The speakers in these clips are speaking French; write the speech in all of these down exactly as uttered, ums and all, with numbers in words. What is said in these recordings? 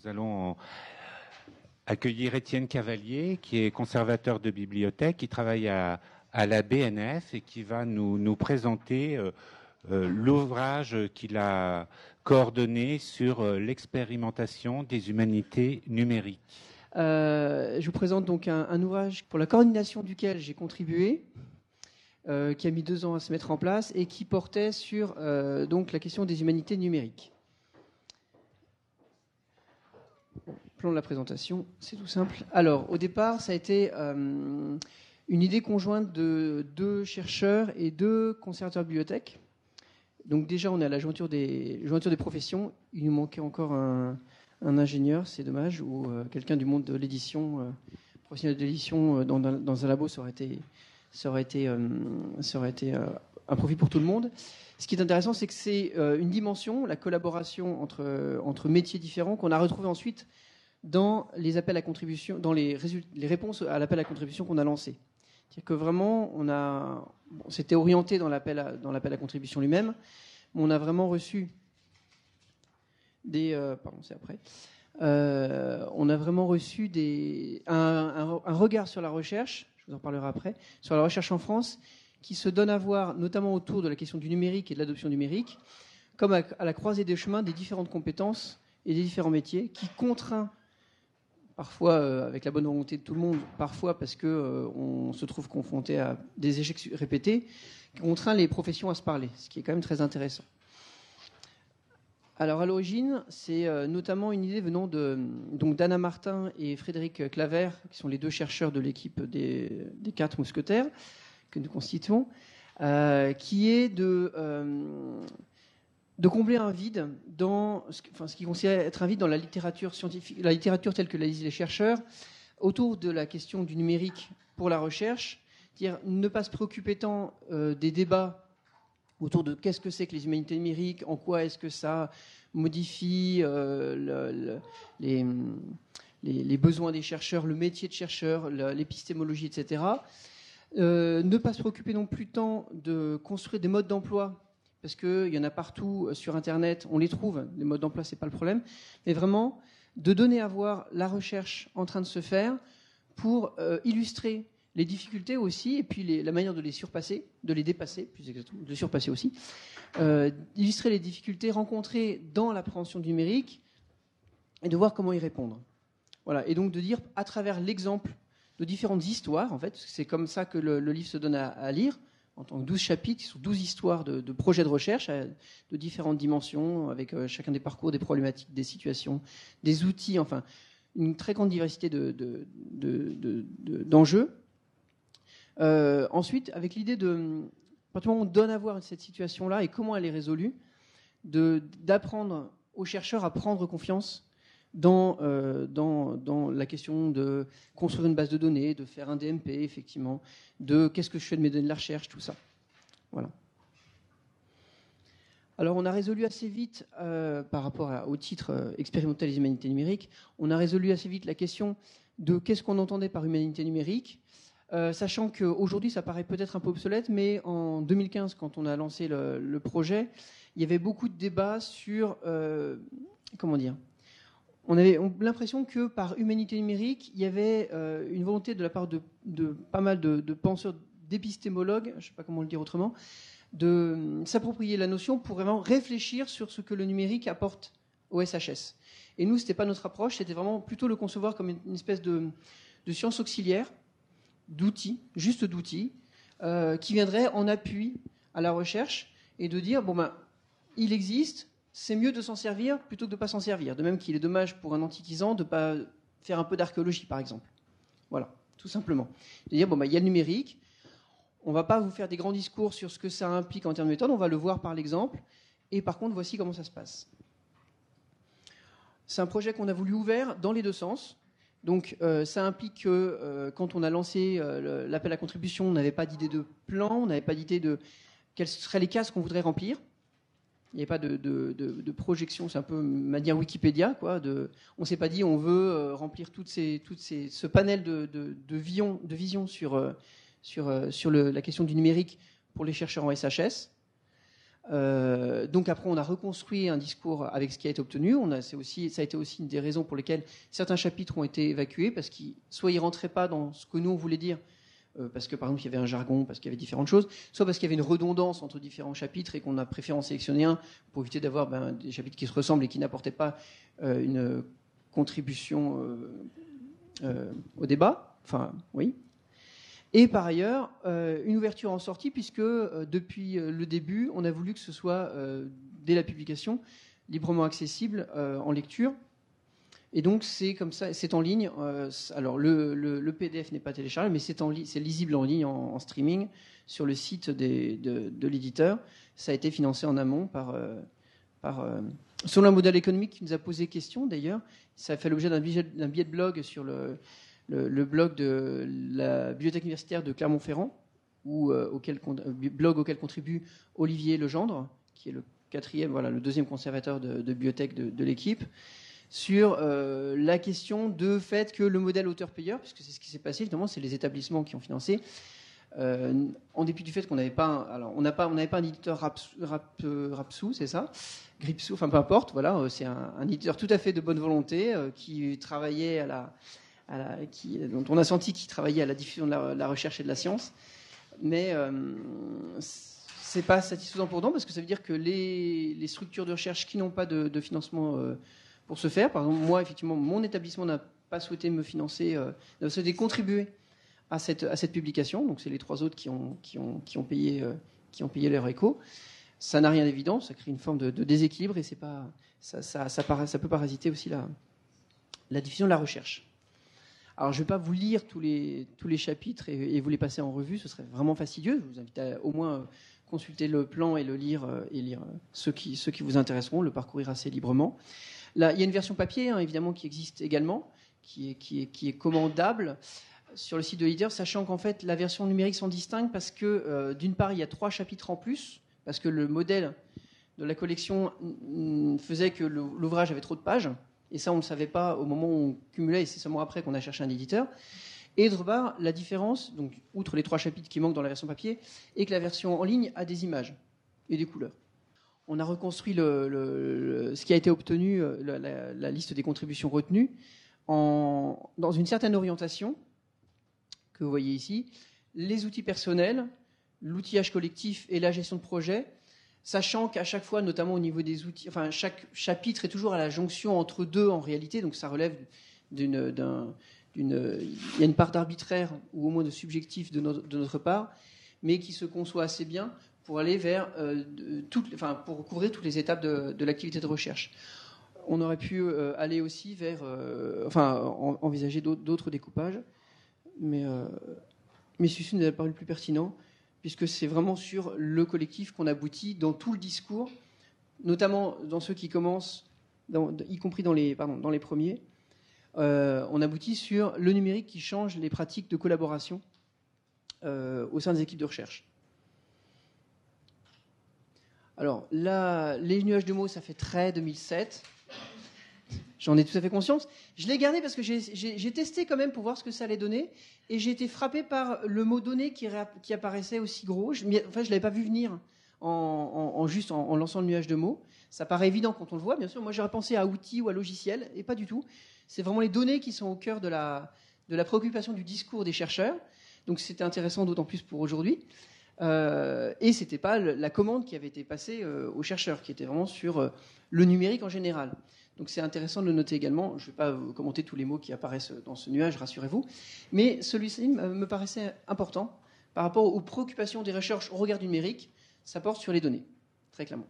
nous allons accueillir Étienne Cavalier, qui est conservateur de bibliothèque, qui travaille à, à la B N F et qui va nous, nous présenter euh, euh, l'ouvrage qu'il a coordonné sur euh, l'expérimentation des humanités numériques. Euh, je vous présente donc un, un ouvrage pour la coordination duquel j'ai contribué, euh, qui a mis deux ans à se mettre en place et qui portait sur euh, donc la question des humanités numériques. Plan de la présentation, c'est tout simple. Alors, au départ, ça a été euh, une idée conjointe de deux chercheurs et deux conservateurs de bibliothèque. Donc déjà, on est à la jointure des, jointure des professions. Il nous manquait encore un, un ingénieur, c'est dommage, ou euh, quelqu'un du monde de l'édition, euh, professionnel de l'édition euh, dans, dans un labo, ça aurait été, ça aurait été, euh, ça aurait été euh, un profit pour tout le monde. Ce qui est intéressant, c'est que c'est euh, une dimension, la collaboration entre, euh, entre métiers différents, qu'on a retrouvé ensuite dans les appels à contribution, dans les, résultats, les réponses à l'appel à contribution qu'on a lancé. C'est-à-dire que vraiment, on a, bon, c'était orienté dans l'appel à, dans l'appel à contribution lui-même, mais on a vraiment reçu des, euh, pardon, c'est après, euh, on a vraiment reçu des, un, un, un regard sur la recherche, je vous en parlerai après, sur la recherche en France, qui se donne à voir, notamment autour de la question du numérique et de l'adoption numérique, comme à, à la croisée des chemins des différentes compétences et des différents métiers, qui contraint parfois euh, avec la bonne volonté de tout le monde, parfois parce qu'on euh, se trouve confronté à des échecs répétés, qui contraint les professions à se parler, ce qui est quand même très intéressant. Alors à l'origine, c'est euh, notamment une idée venant de, donc, d'Anna Martin et Frédéric Claver, qui sont les deux chercheurs de l'équipe des, des quatre mousquetaires que nous constituons, euh, qui est de... Euh, de combler un vide dans ce, enfin, ce qui considère être un vide dans la littérature scientifique, la littérature telle que la lisent les chercheurs, autour de la question du numérique pour la recherche, c'est-à-dire ne pas se préoccuper tant euh, des débats autour de qu'est-ce que c'est que les humanités numériques, en quoi est-ce que ça modifie euh, le, le, les, les, les besoins des chercheurs, le métier de chercheur, l'épistémologie, et cetera. Euh, ne pas se préoccuper non plus tant de construire des modes d'emploi, parce qu'il y en a partout sur Internet, on les trouve, les modes d'emploi, ce n'est pas le problème, mais vraiment de donner à voir la recherche en train de se faire pour euh, illustrer les difficultés aussi, et puis les, la manière de les surpasser, de les dépasser, plus exactement, de les surpasser aussi, euh, illustrer les difficultés rencontrées dans l'appréhension du numérique et de voir comment y répondre. Voilà, et donc de dire, à travers l'exemple de différentes histoires, en fait, c'est comme ça que le, le livre se donne à, à lire, en tant que douze chapitres, qui sont douze histoires de, de projets de recherche de différentes dimensions, avec euh, chacun des parcours, des problématiques, des situations, des outils, enfin, une très grande diversité de, de, de, de, de, d'enjeux. Euh, ensuite, avec l'idée de, à partir du moment où on donne à voir cette situation-là et comment elle est résolue, de, d'apprendre aux chercheurs à prendre confiance dans, euh, dans, dans la question de construire une base de données, de faire un D M P, effectivement, de qu'est-ce que je fais de mes données de la recherche, tout ça. Voilà. Alors, on a résolu assez vite, euh, par rapport à, au titre euh, « Expérimenter les humanités numériques », on a résolu assez vite la question de qu'est-ce qu'on entendait par humanité numérique, euh, sachant qu'aujourd'hui, ça paraît peut-être un peu obsolète, mais en deux mille quinze, quand on a lancé le, le projet, il y avait beaucoup de débats sur, euh, comment dire, on avait l'impression que par humanité numérique, il y avait euh, une volonté de la part de, de pas mal de, de penseurs, d'épistémologues, je ne sais pas comment le dire autrement, de s'approprier la notion pour vraiment réfléchir sur ce que le numérique apporte au S H S. Et nous, ce n'était pas notre approche, c'était vraiment plutôt le concevoir comme une, une espèce de, de science auxiliaire, d'outils, juste d'outils, euh, qui viendrait en appui à la recherche et de dire, bon ben, il existe, c'est mieux de s'en servir plutôt que de ne pas s'en servir. De même qu'il est dommage pour un antiquisant de ne pas faire un peu d'archéologie, par exemple. Voilà, tout simplement. C'est-à-dire, bon, bah, il y a le numérique, on ne va pas vous faire des grands discours sur ce que ça implique en termes de méthode, on va le voir par l'exemple, et par contre, voici comment ça se passe. C'est un projet qu'on a voulu ouvert dans les deux sens. Donc, euh, ça implique que euh, quand on a lancé euh, l'appel à contribution, on n'avait pas d'idée de plan, on n'avait pas d'idée de quelles seraient les cases qu'on voudrait remplir. Il n'y avait pas de, de, de, de projection, c'est un peu manière Wikipédia, quoi. De, on ne s'est pas dit on veut euh, remplir toutes ces, toutes ces, ce panel de, de, de, vision, de vision sur, euh, sur, euh, sur le, la question du numérique pour les chercheurs en S H S. Euh, donc après, on a reconstruit un discours avec ce qui a été obtenu. On a, c'est aussi, ça a été aussi une des raisons pour lesquelles certains chapitres ont été évacués, parce qu'ils soit ils rentraient pas dans ce que nous on voulait dire, euh, parce que par exemple il y avait un jargon, parce qu'il y avait différentes choses, soit parce qu'il y avait une redondance entre différents chapitres et qu'on a préféré en sélectionner un pour éviter d'avoir ben, des chapitres qui se ressemblent et qui n'apportaient pas euh, une contribution euh, euh, au débat. Enfin, oui. Et par ailleurs, euh, une ouverture en sortie, puisque euh, depuis euh, le début, on a voulu que ce soit, euh, dès la publication, librement accessible euh, en lecture. Et donc, c'est comme ça, c'est en ligne. Euh, alors, le, le, le P D F n'est pas téléchargeable, mais c'est, en li- c'est lisible en ligne, en, en streaming, sur le site des, de, de l'éditeur. Ça a été financé en amont par... Euh, par euh, selon un modèle économique qui nous a posé question, d'ailleurs. Ça a fait l'objet d'un billet, d'un billet de blog sur le... Le, le blog de la bibliothèque universitaire de Clermont-Ferrand, où, euh, auquel, blog auquel contribue Olivier Legendre, qui est le quatrième, voilà, le deuxième conservateur de, de bibliothèque de, de l'équipe, sur euh, la question de fait que le modèle auteur-payeur, puisque c'est ce qui s'est passé, évidemment, c'est les établissements qui ont financé, euh, en dépit du fait qu'on n'avait pas, un, alors on n'a pas, on n'avait pas un éditeur Rapsou, Rap, Rapsou, c'est ça, Gripsou, enfin peu importe, voilà, c'est un, un éditeur tout à fait de bonne volonté euh, qui travaillait à la À la, qui, dont on a senti qu'il travaillait à la diffusion de la, la recherche et de la science, mais euh, c'est pas satisfaisant pour nous parce que ça veut dire que les, les structures de recherche qui n'ont pas de, de financement euh, pour se faire, par exemple moi effectivement mon établissement n'a pas souhaité me financer, euh, n'a souhaité contribuer à cette, à cette publication, donc c'est les trois autres qui ont, qui ont, qui ont payé, euh, qui ont payé leur écho. Ça n'a rien d'évident, ça crée une forme de, de déséquilibre et c'est pas, ça, ça, ça, ça, ça peut parasiter aussi la, la diffusion de la recherche. Alors, je ne vais pas vous lire tous les, tous les chapitres et, et vous les passer en revue, ce serait vraiment fastidieux. Je vous invite à au moins consulter le plan et le lire, et lire ceux qui, ceux qui vous intéresseront, le parcourir assez librement. Là, il y a une version papier, hein, évidemment, qui existe également, qui est, qui est, qui est commandable sur le site de l'éditeur, sachant qu'en fait, la version numérique sont distinctes parce que, euh, d'une part, il y a trois chapitres en plus, parce que le modèle de la collection faisait que l'ouvrage avait trop de pages. Et ça, on ne le savait pas au moment où on cumulait, et c'est seulement après qu'on a cherché un éditeur. Et d'autre part, la différence, donc, outre les trois chapitres qui manquent dans la version papier, est que la version en ligne a des images et des couleurs. On a reconstruit le, le, le, ce qui a été obtenu, la, la, la liste des contributions retenues, en, dans une certaine orientation, que vous voyez ici, les outils personnels, l'outillage collectif et la gestion de projet, sachant qu'à chaque fois, notamment au niveau des outils, enfin chaque chapitre est toujours à la jonction entre deux en réalité, donc ça relève d'une, d'un, d'une, il y a une part d'arbitraire ou au moins de subjectif de notre, de notre part, mais qui se conçoit assez bien pour aller vers euh, toutes, enfin pour couvrir toutes les étapes de, de l'activité de recherche. On aurait pu euh, aller aussi vers, euh, enfin en, envisager d'autres, d'autres découpages, mais euh, mais celui-ci nous a paru le plus pertinent, puisque c'est vraiment sur le collectif qu'on aboutit dans tout le discours, notamment dans ceux qui commencent, dans, y compris dans les, pardon, dans les premiers. Euh, on aboutit sur le numérique qui change les pratiques de collaboration euh, au sein des équipes de recherche. Alors, là, les nuages de mots, ça fait très deux mille sept. J'en ai tout à fait conscience. Je l'ai gardé parce que j'ai, j'ai, j'ai testé quand même pour voir ce que ça allait donner. Et j'ai été frappé par le mot donné qui, qui apparaissait aussi gros. Je, enfin, je ne l'avais pas vu venir en, en, en juste en, en lançant le nuage de mots. Ça paraît évident quand on le voit, bien sûr. Moi, j'aurais pensé à outils ou à logiciels, et pas du tout. C'est vraiment les données qui sont au cœur de la, de la préoccupation du discours des chercheurs. Donc, c'était intéressant d'autant plus pour aujourd'hui. Euh, et c'était pas la commande qui avait été passée euh, aux chercheurs, qui était vraiment sur euh, le numérique en général. Donc c'est intéressant de le noter également. Je ne vais pas commenter tous les mots qui apparaissent dans ce nuage, rassurez-vous. Mais celui-ci me paraissait important par rapport aux préoccupations des recherches au regard du numérique. Ça porte sur les données, très clairement.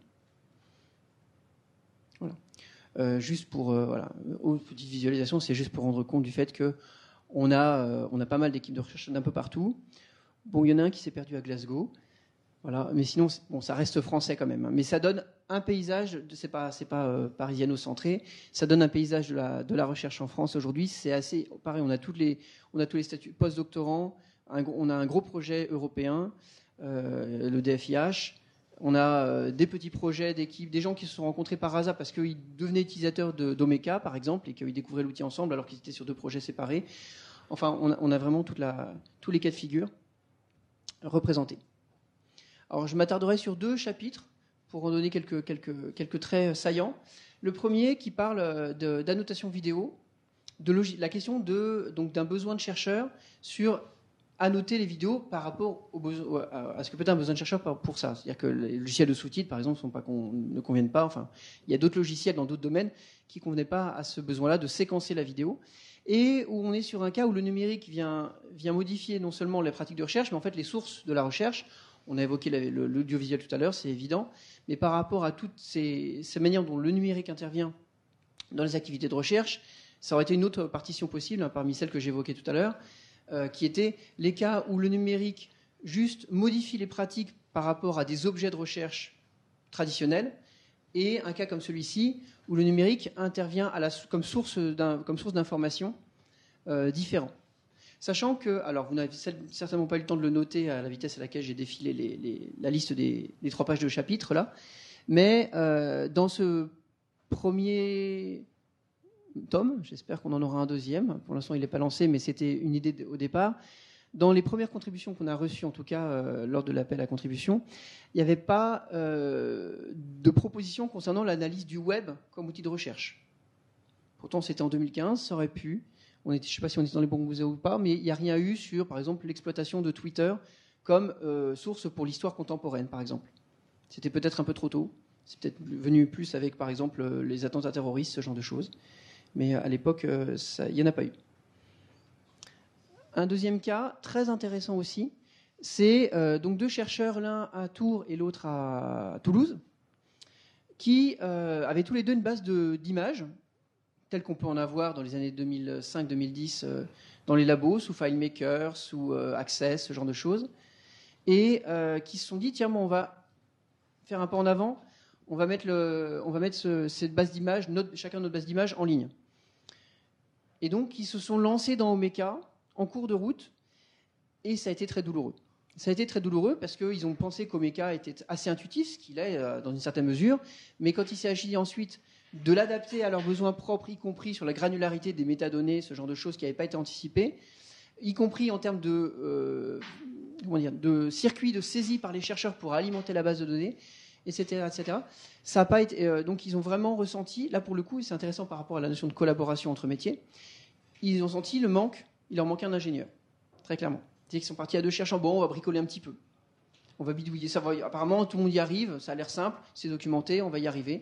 Voilà. Euh, juste pour, euh, voilà, aux petites visualisations, c'est juste pour rendre compte du fait qu'on a, euh, on a pas mal d'équipes de recherche d'un peu partout. Bon, il y en a un qui s'est perdu à Glasgow. Voilà, mais sinon, bon, ça reste français quand même. Hein. Mais ça donne un paysage, c'est pas, c'est pas euh, parisiano-centré. Ça donne un paysage de la, de la recherche en France aujourd'hui. C'est assez, pareil, on a toutes les, on a tous les statuts post-doctorants. Un, on a un gros projet européen, euh, le D F I H. On a euh, des petits projets d'équipes, des gens qui se sont rencontrés par hasard parce qu'ils devenaient utilisateurs de d'Omeka, par exemple, et qu'ils découvraient l'outil ensemble alors qu'ils étaient sur deux projets séparés. Enfin, on a, on a vraiment toute la, tous les cas de figure représentés. Alors, je m'attarderai sur deux chapitres pour en donner quelques, quelques, quelques traits saillants. Le premier qui parle de, d'annotation vidéo, de logi- la question de, donc, d'un besoin de chercheur sur annoter les vidéos par rapport au besoin, à ce que peut être un besoin de chercheur pour ça. C'est-à-dire que les logiciels de sous-titres, par exemple, sont pas, ne conviennent pas. Enfin, il y a d'autres logiciels dans d'autres domaines qui ne convenaient pas à ce besoin-là de séquencer la vidéo. Et où on est sur un cas où le numérique vient, vient modifier non seulement les pratiques de recherche, mais en fait les sources de la recherche. On a évoqué l'audiovisuel tout à l'heure, c'est évident. Mais par rapport à toutes ces, ces manières dont le numérique intervient dans les activités de recherche, ça aurait été une autre partition possible, hein, parmi celles que j'évoquais tout à l'heure, euh, qui étaient les cas où le numérique juste modifie les pratiques par rapport à des objets de recherche traditionnels, et un cas comme celui-ci, où le numérique intervient à la, comme source d'un, comme source d'informations euh, différents. Sachant que, alors vous n'avez certainement pas eu le temps de le noter à la vitesse à laquelle j'ai défilé les, les, la liste des, des trois pages de chapitres là, mais euh, dans ce premier tome, j'espère qu'on en aura un deuxième, pour l'instant il n'est pas lancé, mais c'était une idée au départ. Dans les premières contributions qu'on a reçues, en tout cas euh, lors de l'appel à contribution, il n'y avait pas euh, de proposition concernant l'analyse du web comme outil de recherche. Pourtant c'était en deux mille quinze, ça aurait pu. On était, je ne sais pas si on était dans les bons musées ou pas, mais il n'y a rien eu sur, par exemple, l'exploitation de Twitter comme euh, source pour l'histoire contemporaine, par exemple. C'était peut-être un peu trop tôt. C'est peut-être venu plus avec, par exemple, les attentats terroristes, ce genre de choses. Mais à l'époque, euh, ça, il n'y en a pas eu. Un deuxième cas, très intéressant aussi, c'est euh, donc deux chercheurs, l'un à Tours et l'autre à Toulouse, qui euh, avaient tous les deux une base de, d'images, telle qu'on peut en avoir dans les années deux mille cinq deux mille dix euh, dans les labos, sous FileMaker, sous euh, Access, ce genre de choses, et euh, qui se sont dit, tiens, bon, on va faire un pas en avant, on va mettre, le, on va mettre ce, cette base d'images, notre, chacun notre base d'images en ligne. Et donc, ils se sont lancés dans Omeka en cours de route, et ça a été très douloureux. Ça a été très douloureux parce qu'ils ont pensé qu'Omeka était assez intuitif, ce qu'il est euh, dans une certaine mesure, mais quand il s'est agi ensuite de l'adapter à leurs besoins propres, y compris sur la granularité des métadonnées, ce genre de choses qui n'avaient pas été anticipées, y compris en termes de, euh, comment dire, de circuits de saisie par les chercheurs pour alimenter la base de données, et cetera, et cetera. Ça a pas été, euh, donc ils ont vraiment ressenti, là pour le coup, c'est intéressant par rapport à la notion de collaboration entre métiers, ils ont senti le manque, il leur manquait un ingénieur, très clairement. C'est-à-dire qu'ils sont partis à deux chercheurs, bon, on va bricoler un petit peu. On va bidouiller, ça va, apparemment tout le monde y arrive, ça a l'air simple, c'est documenté, on va y arriver.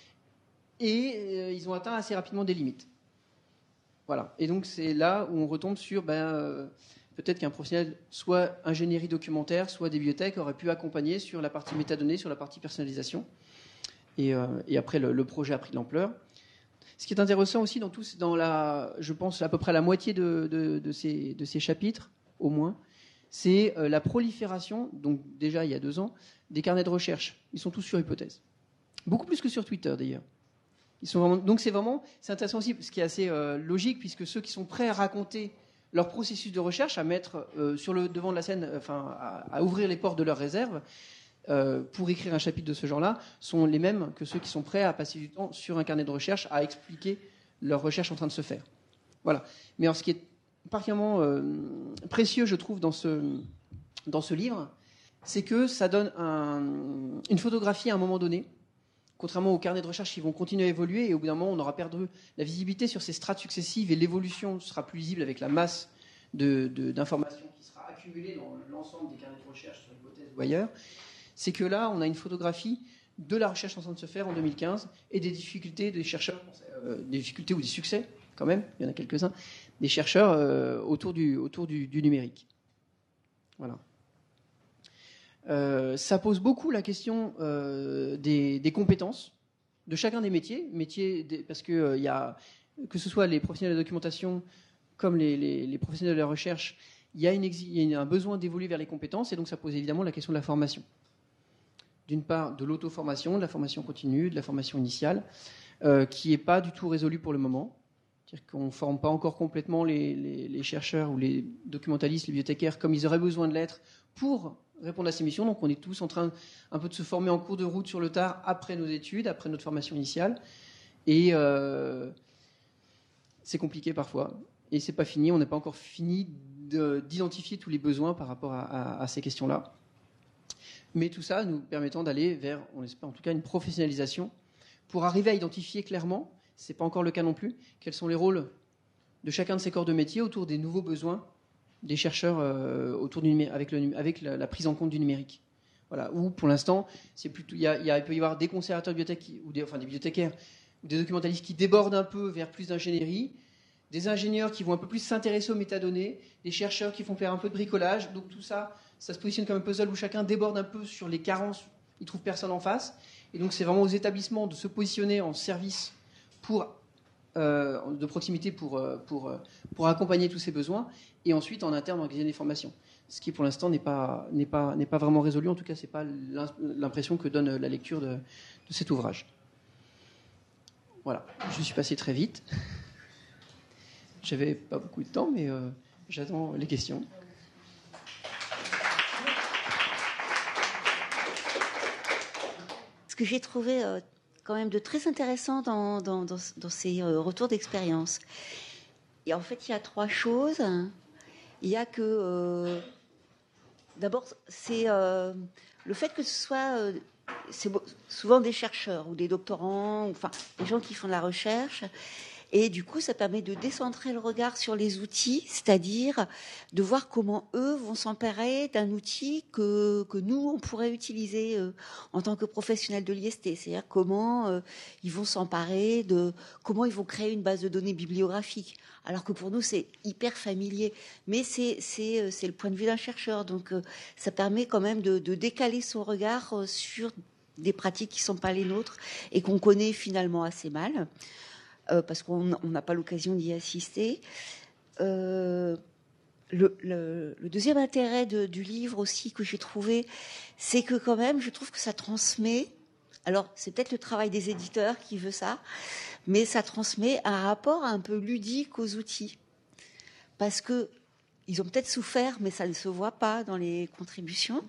Et euh, ils ont atteint assez rapidement des limites. Voilà. Et donc c'est là où on retombe sur ben, euh, peut-être qu'un professionnel, soit ingénierie documentaire, soit des bibliothèques, aurait pu accompagner sur la partie métadonnées, sur la partie personnalisation. Et, euh, et après, le, le projet a pris de l'ampleur. Ce qui est intéressant aussi dans tout, dans la, je pense à peu près la moitié de, de, de, ces, de ces chapitres, au moins, c'est euh, la prolifération, donc déjà il y a deux ans, des carnets de recherche. Ils sont tous sur hypothèse. Beaucoup plus que sur Twitter d'ailleurs. Ils sont vraiment, donc c'est vraiment, c'est intéressant aussi, ce qui est assez euh, logique, puisque ceux qui sont prêts à raconter leur processus de recherche, à mettre euh, sur le devant de la scène, enfin à, à ouvrir les portes de leurs réserves euh, pour écrire un chapitre de ce genre-là, sont les mêmes que ceux qui sont prêts à passer du temps sur un carnet de recherche, à expliquer leur recherche en train de se faire. Voilà. Mais alors, ce qui est particulièrement euh, précieux, je trouve, dans ce, dans ce livre, c'est que ça donne un, une photographie à un moment donné. Contrairement aux carnets de recherche qui vont continuer à évoluer, et au bout d'un moment, on aura perdu la visibilité sur ces strates successives, et l'évolution sera plus visible avec la masse de, de, d'informations qui sera accumulée dans l'ensemble des carnets de recherche sur hypothèse ou ailleurs. C'est que là, on a une photographie de la recherche en train de se faire en deux mille quinze, et des difficultés des chercheurs, euh, des difficultés ou des succès, quand même, il y en a quelques-uns, des chercheurs euh, autour, du, autour du, du numérique. Voilà. Euh, ça pose beaucoup la question euh, des, des compétences de chacun des métiers, métiers des, parce que euh, y a, que ce soit les professionnels de la documentation comme les, les, les professionnels de la recherche, il y a, une exi- il y a un besoin d'évoluer vers les compétences, et donc ça pose évidemment la question de la formation. D'une part, de l'auto-formation, de la formation continue, de la formation initiale, euh, qui n'est pas du tout résolue pour le moment. C'est-à-dire qu'on ne forme pas encore complètement les, les, les chercheurs ou les documentalistes, les bibliothécaires, comme ils auraient besoin de l'être pour répondre à ces missions. Donc on est tous en train un peu de se former en cours de route sur le tard, après nos études, après notre formation initiale. Et euh, c'est compliqué parfois. Et c'est pas fini, on n'a pas encore fini de, d'identifier tous les besoins par rapport à, à, à ces questions-là. Mais tout ça nous permettant d'aller vers, on espère en tout cas, une professionnalisation pour arriver à identifier clairement, ce n'est pas encore le cas non plus, quels sont les rôles de chacun de ces corps de métier autour des nouveaux besoins des chercheurs euh, autour du numé- avec, le, avec la, la prise en compte du numérique. Voilà. Où pour l'instant, c'est plutôt, il, y a, il, y a, il peut y avoir des conservateurs de bibliothèques qui, ou des, enfin des bibliothécaires ou des documentalistes qui débordent un peu vers plus d'ingénierie, des ingénieurs qui vont un peu plus s'intéresser aux métadonnées, des chercheurs qui font faire un peu de bricolage. Donc tout ça, ça se positionne comme un puzzle où chacun déborde un peu sur les carences, il ne trouve personne en face. Et donc c'est vraiment aux établissements de se positionner en service pour, euh, de proximité pour, pour, pour accompagner tous ces besoins, et ensuite en interne organiser des formations. Ce qui pour l'instant n'est pas, n'est pas, n'est pas vraiment résolu, en tout cas ce n'est pas l'impression que donne la lecture de, de cet ouvrage. Voilà, je suis passé très vite. J'avais pas beaucoup de temps, mais euh, j'attends les questions. Ce que j'ai trouvé euh, quand même de très intéressant dans, dans, dans, dans ces euh, retours d'expérience, et en fait, il y a trois choses. Il y a que, euh, d'abord, c'est euh, le fait que ce soit, euh, c'est souvent des chercheurs ou des doctorants, ou, enfin, des gens qui font de la recherche. Et du coup, ça permet de décentrer le regard sur les outils, c'est-à-dire de voir comment eux vont s'emparer d'un outil que, que nous, on pourrait utiliser euh, en tant que professionnels de l'I S T. C'est-à-dire comment euh, ils vont s'emparer de... comment ils vont créer une base de données bibliographique. Alors que pour nous, c'est hyper familier. Mais c'est, c'est, c'est le point de vue d'un chercheur. Donc, euh, ça permet quand même de, de décaler son regard euh, sur des pratiques qui ne sont pas les nôtres et qu'on connaît finalement assez mal. Euh, parce qu'on n'a pas l'occasion d'y assister. Euh, le, le, le deuxième intérêt de, du livre aussi que j'ai trouvé, c'est que quand même, je trouve que ça transmet, alors c'est peut-être le travail des éditeurs qui veut ça, mais ça transmet un rapport un peu ludique aux outils. Parce que ils ont peut-être souffert, mais ça ne se voit pas dans les contributions.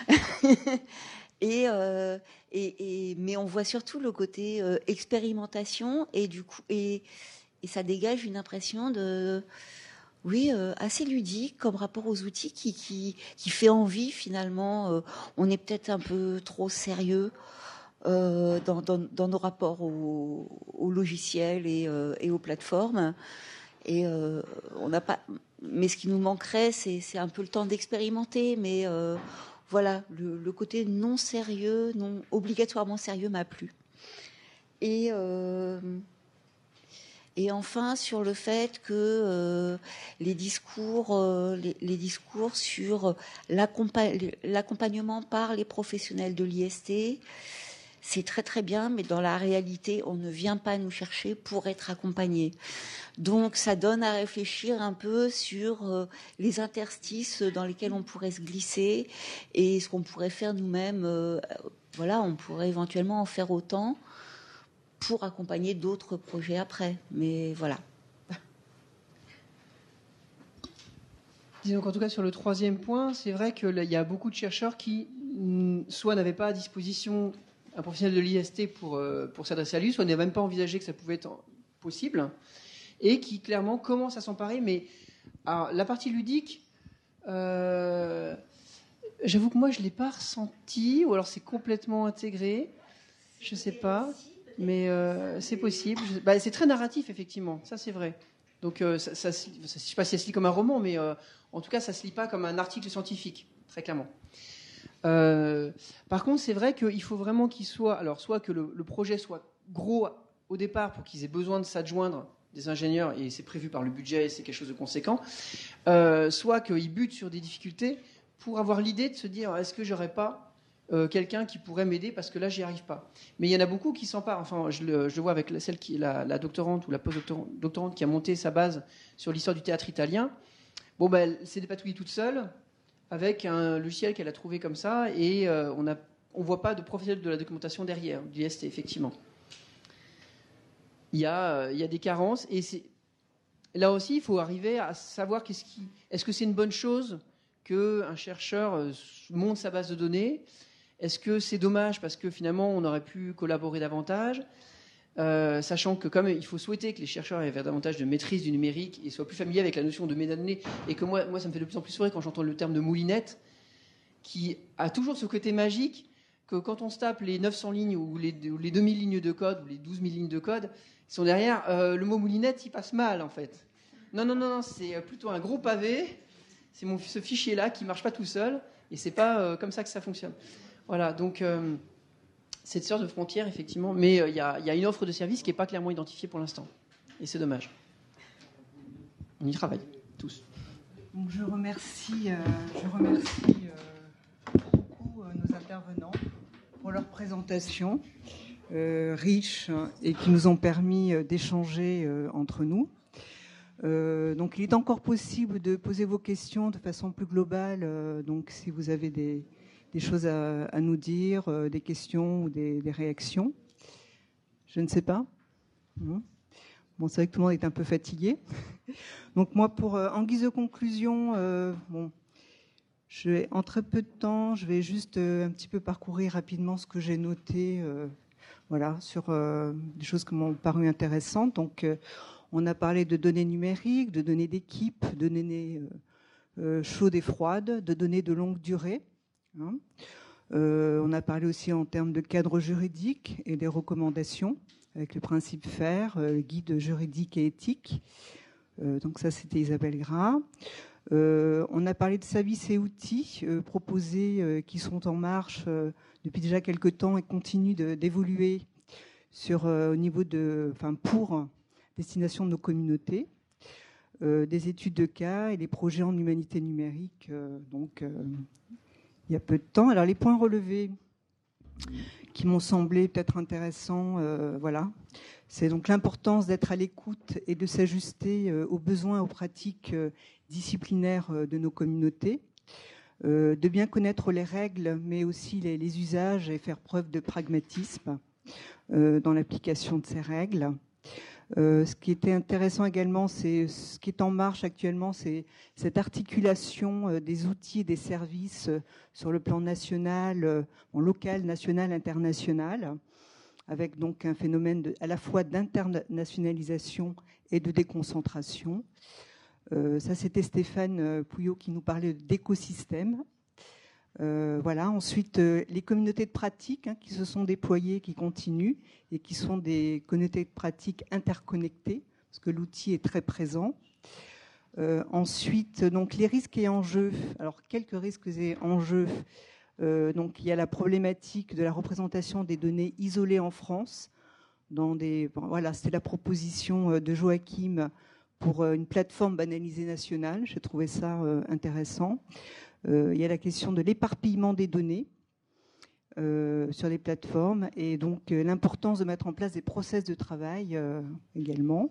Et, euh, et, et, mais on voit surtout le côté euh, expérimentation et du coup et, et ça dégage une impression de oui euh, assez ludique comme rapport aux outils qui qui, qui fait envie finalement. Euh, on est peut-être un peu trop sérieux euh, dans, dans, dans nos rapports aux, aux logiciels et, euh, et aux plateformes et euh, on n'a pas. Mais ce qui nous manquerait, c'est, c'est un peu le temps d'expérimenter, mais euh, voilà, le, le côté non sérieux, non obligatoirement sérieux m'a plu. Et, euh, et enfin, sur le fait que euh, les discours, euh, les, les discours sur l'accompa- l'accompagnement par les professionnels de l'I S T, c'est très très bien, mais dans la réalité, on ne vient pas nous chercher pour être accompagné. Donc ça donne à réfléchir un peu sur euh, les interstices dans lesquels on pourrait se glisser et ce qu'on pourrait faire nous-mêmes. Euh, voilà, on pourrait éventuellement en faire autant pour accompagner d'autres projets après. Mais voilà. Disons qu'en tout cas sur le troisième point, c'est vrai qu'il y a beaucoup de chercheurs qui soit n'avaient pas à disposition un professionnel de l'I S T pour, euh, pour s'adresser à lui, soit n'avaient même pas envisagé que ça pouvait être possible, et qui clairement commencent à s'emparer. Mais alors, la partie ludique, euh, j'avoue que moi je ne l'ai pas ressenti, ou alors c'est complètement intégré, je ne sais pas, mais euh, c'est possible. Bah, c'est très narratif, effectivement, ça c'est vrai. Donc euh, ça, ça, ça, je ne sais pas si ça se lit comme un roman, mais euh, en tout cas ça ne se lit pas comme un article scientifique, très clairement. Euh, par contre, c'est vrai qu'il faut vraiment qu'il soit, alors soit que le, le projet soit gros au départ pour qu'ils aient besoin de s'adjoindre des ingénieurs, et c'est prévu par le budget, et c'est quelque chose de conséquent, euh, soit qu'ils butent sur des difficultés pour avoir l'idée de se dire est-ce que j'aurais pas euh, quelqu'un qui pourrait m'aider parce que là j'y arrive pas. Mais il y en a beaucoup qui s'emparent. Enfin, je le, je le vois avec celle qui est la, la doctorante ou la post-doctorante qui a monté sa base sur l'histoire du théâtre italien. Bon, ben, elle s'est dépatouillée toute seule avec un logiciel qu'elle a trouvé comme ça, et euh, on ne on voit pas de professionnel de la documentation derrière, du I S T, effectivement. Il y a, euh, il y a des carences, et c'est... là aussi, il faut arriver à savoir qu'est-ce qui... est-ce que c'est une bonne chose qu'un chercheur euh, monte sa base de données? Est-ce que c'est dommage parce que finalement, on aurait pu collaborer davantage, euh, sachant que comme il faut souhaiter que les chercheurs aient davantage de maîtrise du numérique et soient plus familiers avec la notion de métadonnées, et que moi, moi, ça me fait de plus en plus sourire quand j'entends le terme de moulinette, qui a toujours ce côté magique que quand on se tape les neuf cents lignes ou les, ou les deux mille lignes de code ou les douze mille lignes de code qui sont derrière, euh, le mot moulinette, il passe mal en fait. Non, non, non, non, c'est plutôt un gros pavé. C'est mon, ce fichier-là qui ne marche pas tout seul et c'est pas euh, comme ça que ça fonctionne. Voilà, donc euh, cette sorte de frontière, effectivement, mais il euh, y, a, y a une offre de service qui n'est pas clairement identifiée pour l'instant. Et c'est dommage. On y travaille, tous. Donc je remercie, euh, je remercie euh, beaucoup euh, nos intervenants pour leur présentation euh, riche et qui nous ont permis euh, d'échanger euh, entre nous. Euh, donc il est encore possible de poser vos questions de façon plus globale. Euh, donc si vous avez des, des choses à, à nous dire, euh, des questions ou des, des réactions. Je ne sais pas. Non. Bon, c'est vrai que tout le monde est un peu fatigué. Donc moi, pour euh, en guise de conclusion, euh, bon, je vais, en très peu de temps, je vais juste euh, un petit peu parcourir rapidement ce que j'ai noté, euh, voilà, sur euh, des choses qui m'ont paru intéressantes. Donc euh, on a parlé de données numériques, de données d'équipe, de données euh, euh, chaudes et froides, de données de longue durée. Hein. Euh, on a parlé aussi en termes de cadre juridique et des recommandations, avec le principe FAIR, euh, le guide juridique et éthique. Euh, donc ça, c'était Isabelle Gras. Euh, on a parlé de services et outils euh, proposés euh, qui sont en marche euh, depuis déjà quelques temps et continuent de, d'évoluer sur, euh, au niveau de, enfin, pour destination de nos communautés, euh, des études de cas et des projets en humanité numérique. Euh, donc, euh, il y a peu de temps. Alors, les points relevés qui m'ont semblé peut-être intéressants, euh, voilà. C'est donc l'importance d'être à l'écoute et de s'ajuster euh, aux besoins, aux pratiques euh, disciplinaires euh, de nos communautés, euh, de bien connaître les règles, mais aussi les, les usages et faire preuve de pragmatisme euh, dans l'application de ces règles. Euh, ce qui était intéressant également, c'est ce qui est en marche actuellement, c'est cette articulation euh, des outils et des services euh, sur le plan national, euh, bon, local, national, international, avec donc un phénomène de, à la fois d'internationalisation et de déconcentration. Euh, ça, c'était Stéphane Pouillot qui nous parlait d'écosystème. Euh, voilà. Ensuite, euh, les communautés de pratique hein, qui se sont déployées, qui continuent et qui sont des communautés de pratique interconnectées, parce que l'outil est très présent. Euh, ensuite, donc les risques et enjeux. Alors, quelques risques et enjeux. Euh, donc, il y a la problématique de la représentation des données isolées en France. Dans des, bon, voilà, c'était la proposition de Joachim pour une plateforme banalisée nationale. J'ai trouvé ça euh, intéressant. Euh, il y a la question de l'éparpillement des données euh, sur les plateformes et donc euh, l'importance de mettre en place des process de travail euh, également.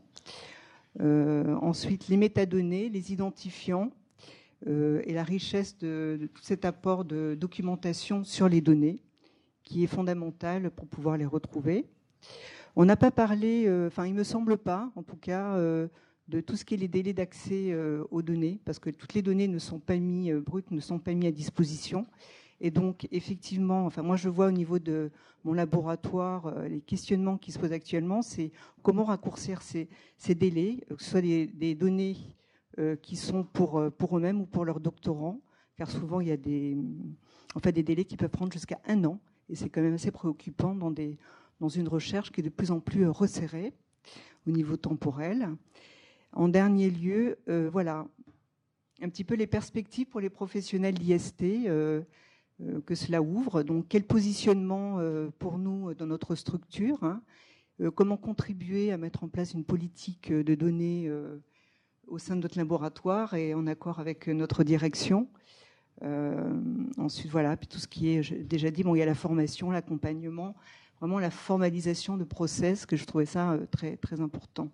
Euh, ensuite, les métadonnées, les identifiants euh, et la richesse de, de tout cet apport de documentation sur les données qui est fondamental pour pouvoir les retrouver. On n'a pas parlé, euh, enfin il me semble pas, en tout cas, euh, de tout ce qui est les délais d'accès euh, aux données, parce que toutes les données ne sont pas mises euh, brutes, ne sont pas mises à disposition. Et donc, effectivement, enfin, moi, je vois au niveau de mon laboratoire, euh, les questionnements qui se posent actuellement, c'est comment raccourcir ces, ces délais, que ce soit des, des données euh, qui sont pour, pour eux-mêmes ou pour leurs doctorants, car souvent, il y a des, en fait, des délais qui peuvent prendre jusqu'à un an, et c'est quand même assez préoccupant dans, des, dans une recherche qui est de plus en plus resserrée au niveau temporel. En dernier lieu, euh, voilà, un petit peu les perspectives pour les professionnels d'I S T euh, euh, que cela ouvre. Donc, quel positionnement euh, pour nous dans notre structure hein, euh, comment contribuer à mettre en place une politique de données euh, au sein de notre laboratoire et en accord avec notre direction. Euh, ensuite, voilà, puis tout ce qui est, j'ai déjà dit, bon, il y a la formation, l'accompagnement, vraiment la formalisation de process, que je trouvais ça euh, très, très important.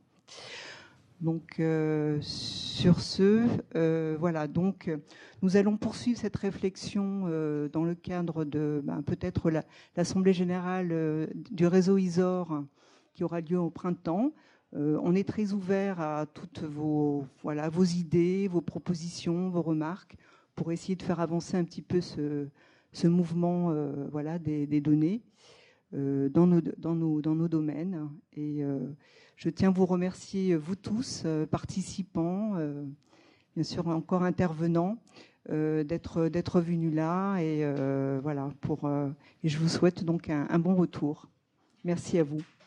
Donc, euh, sur ce, euh, voilà. Donc, nous allons poursuivre cette réflexion euh, dans le cadre de ben, peut-être la, l'Assemblée générale euh, du réseau I S O R qui aura lieu au printemps. Euh, on est très ouvert à toutes vos, voilà, vos idées, vos propositions, vos remarques, pour essayer de faire avancer un petit peu ce, ce mouvement, euh, voilà, des, des données euh, dans nos, dans nos, dans nos domaines. Et euh, je tiens à vous remercier, vous tous, euh, participants, euh, bien sûr encore intervenants, euh, d'être d'être venu là et euh, voilà pour euh, et je vous souhaite donc un, un bon retour. Merci à vous.